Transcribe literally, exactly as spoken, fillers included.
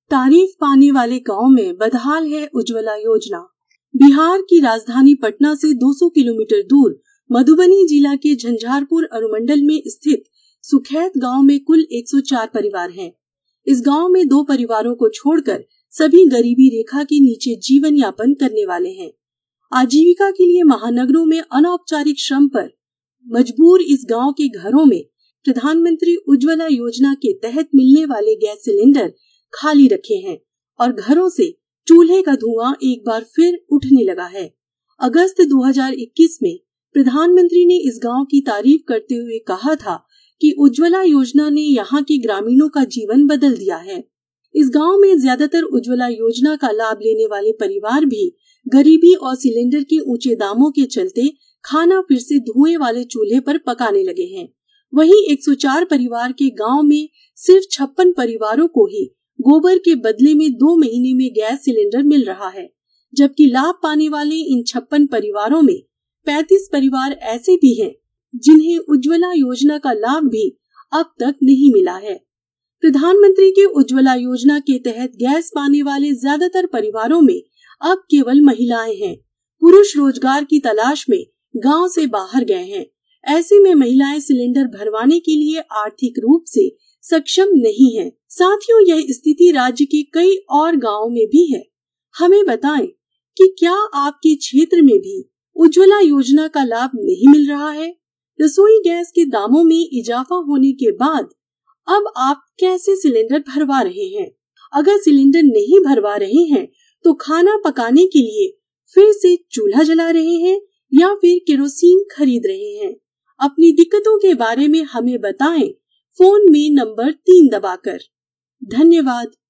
तारीफ पाने वाले गांव में बदहाल है उज्ज्वला योजना। बिहार की राजधानी पटना से दो सौ किलोमीटर दूर मधुबनी जिला के झंझारपुर अनुमंडल में स्थित सुखैत गांव में कुल एक सौ चार परिवार हैं। इस गांव में दो परिवारों को छोड़कर सभी गरीबी रेखा के नीचे जीवन यापन करने वाले हैं। आजीविका के लिए महानगरों में अनौपचारिक श्रम पर मजबूर इस गांव के घरों में प्रधानमंत्री उज्ज्वला योजना के तहत मिलने वाले गैस सिलेंडर खाली रखे हैं और घरों से चूल्हे का धुआं एक बार फिर उठने लगा है। अगस्त दो हज़ार इक्कीस में प्रधानमंत्री ने इस गांव की तारीफ करते हुए कहा था कि उज्ज्वला योजना ने यहाँ के ग्रामीणों का जीवन बदल दिया है। इस गांव में ज्यादातर उज्ज्वला योजना का लाभ लेने वाले परिवार भी गरीबी और सिलेंडर के ऊंचे दामों के चलते खाना फिर से धुएं वाले चूल्हे पर पकाने लगे हैं। वहीं एक सौ चार परिवार के गांव में सिर्फ छप्पन परिवारों को ही गोबर के बदले में दो महीने में गैस सिलेंडर मिल रहा है, जबकि लाभ पाने वाले इन छप्पन परिवारों में पैंतीस परिवार ऐसे भी हैं जिन्हें उज्ज्वला योजना का लाभ भी अब तक नहीं मिला है। प्रधानमंत्री के उज्ज्वला योजना के तहत गैस पाने वाले ज्यादातर परिवारों में अब केवल महिलाएं हैं। पुरुष रोजगार की तलाश में गांव से बाहर गए हैं। ऐसे में महिलाएं सिलेंडर भरवाने के लिए आर्थिक रूप से सक्षम नहीं है। साथियों, यह स्थिति राज्य के कई और गांवों में भी है। हमें बताएं कि क्या आपके क्षेत्र में भी उज्ज्वला योजना का लाभ नहीं मिल रहा है? रसोई गैस के दामों में इजाफा होने के बाद अब आप कैसे सिलेंडर भरवा रहे हैं? अगर सिलेंडर नहीं भरवा रहे हैं तो खाना पकाने के लिए फिर से चूल्हा जला रहे हैं या फिर केरोसिन खरीद रहे हैं? अपनी दिक्कतों के बारे में हमें बताएं फोन में नंबर तीन दबाकर। धन्यवाद।